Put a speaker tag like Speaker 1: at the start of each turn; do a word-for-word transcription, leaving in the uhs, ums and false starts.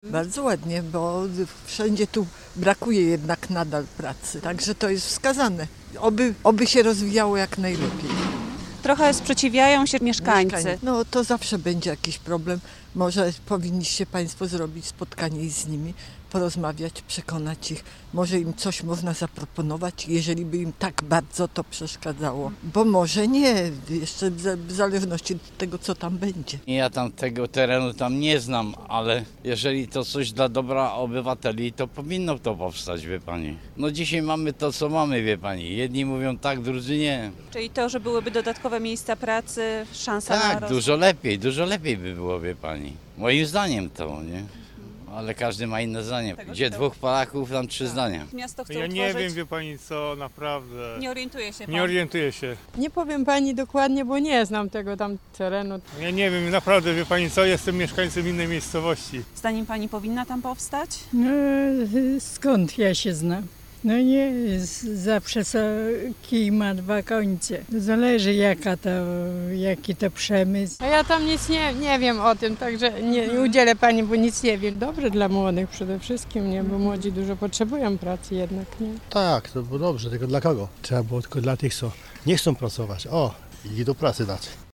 Speaker 1: Bardzo ładnie, bo wszędzie tu brakuje jednak nadal pracy, także to jest wskazane. Oby, oby się rozwijało jak najlepiej.
Speaker 2: Trochę sprzeciwiają się mieszkańcy.
Speaker 1: Mieszkańcy. No to zawsze będzie jakiś problem. Może powinniście Państwo zrobić spotkanie z nimi, porozmawiać, przekonać ich. Może im coś można zaproponować, jeżeli by im tak bardzo to przeszkadzało. Bo może nie, jeszcze w zależności od tego, co tam będzie.
Speaker 3: Ja tam tego terenu tam nie znam, ale jeżeli to coś dla dobra obywateli, to powinno to powstać, wie pani. No dzisiaj mamy to, co mamy, wie pani. Jedni mówią tak, drudzy nie.
Speaker 2: Czyli to, że byłyby dodatkowe miejsca pracy, szansa na
Speaker 3: Tak,
Speaker 2: rozwój.
Speaker 3: dużo lepiej, dużo lepiej by było, wie pani. Moim zdaniem to, nie? Ale każdy ma inne zdanie. Gdzie dwóch Polaków, tam trzy zdania.
Speaker 2: Miasto chce
Speaker 4: Ja nie
Speaker 2: utworzyć.
Speaker 4: wiem, wie pani co, naprawdę.
Speaker 2: Nie orientuje się pan.
Speaker 4: Nie orientuję się.
Speaker 5: Nie powiem pani dokładnie, bo nie znam tego tam terenu.
Speaker 4: Ja nie wiem, naprawdę, wie pani co, jestem mieszkańcem innej miejscowości.
Speaker 2: Zdaniem pani powinna tam powstać?
Speaker 6: No skąd ja się znam? No nie, z- zawsze co kij ma dwa końce. Zależy jaka to, jaki to przemysł.
Speaker 5: A ja tam nic nie, nie wiem o tym, także nie, nie udzielę pani, bo nic nie wiem. Dobre dla młodych przede wszystkim, nie, bo młodzi dużo potrzebują pracy jednak, nie.
Speaker 7: Tak, to było dobrze, tylko dla kogo? Trzeba było tylko dla tych, co nie chcą pracować. O, i do pracy dać.